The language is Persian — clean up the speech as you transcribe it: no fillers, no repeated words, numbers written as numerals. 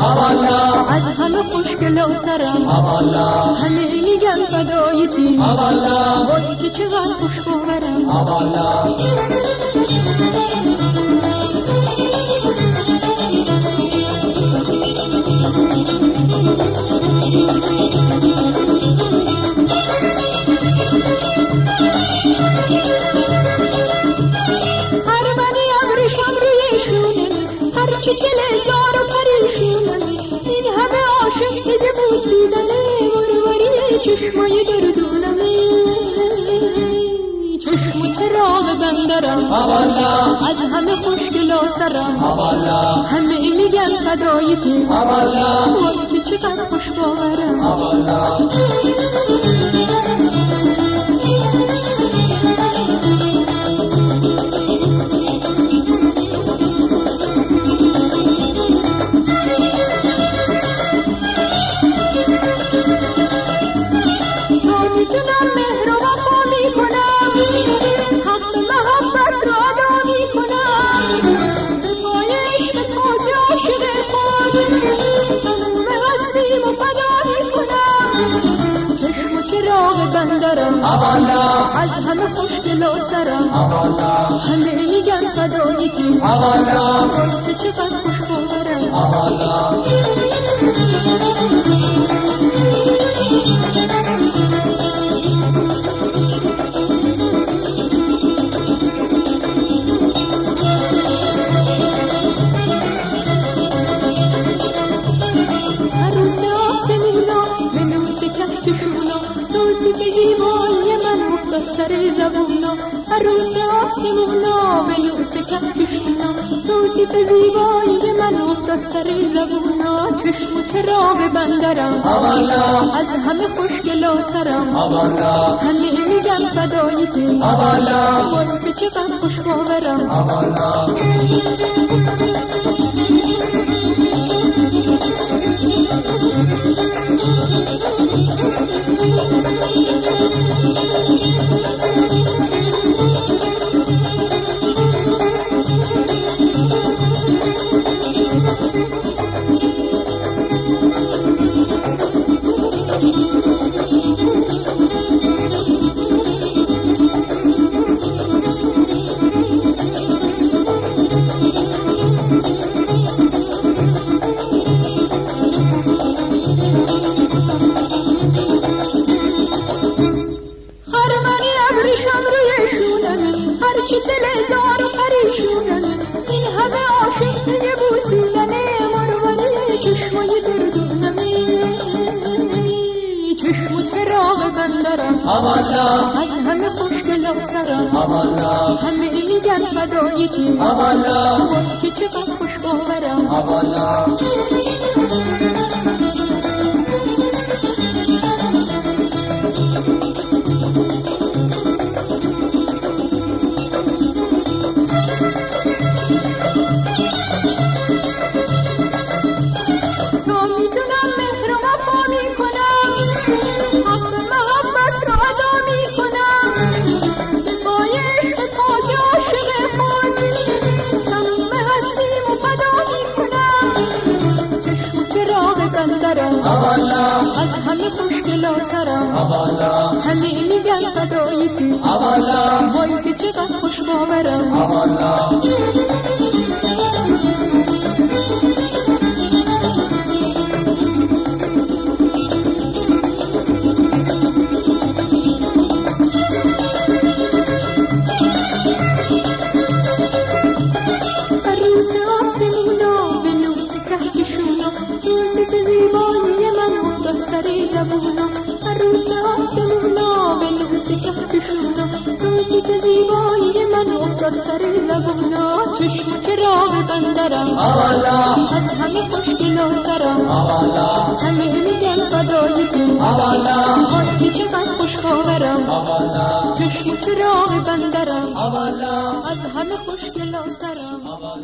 والا از همه خوشگل و سرم والا همه میگن فدای تی والا وای که چقدر خوشگوارم والا چه دلزار و پریشونم این همه عاشق که بوسیدنه وروری چشمای دردونم چشم تراغ بندرم والا از همه خوشگل و سرم والا همه میگن فدای تو والا وای که چقدر خوشگوارم والا از همه خوشگل و سرم والا همه میگن فدای تو والا وای که چقدر خوشگوارم والا سر زبونا عروس آسمونا بلوس کفشونا توصیف زیبایی من افتاد سر زبونا چشم چراغ بندرم والا از همه خوشگل و سرم والا همه میگن فدای تو والا وای که چقدر خوشگوارم والا دلزار و پریشونم این همه عاشق که بوسیدنه وروری چشمای دردونم چشم تراغ بندرم والا از همه خوشگل و سرم والا همه میگن فدای تو والا وای که چقدر خوشگوارم والا از همه خوشگل و سرم والا همه میگن فدای تو والا وای که چقدر خوشگوارم والا عروس آسمونا بلوس کفشونا توصیف زیبایی من افتاد سر زبونا چشم چراغ بندرم والا از همه خوشگل و سرم والا همه میگن فدای تو والا وای که چقدر خوشگوارم والا چشم چراغ بندرم والا از همه خوشگل و سرم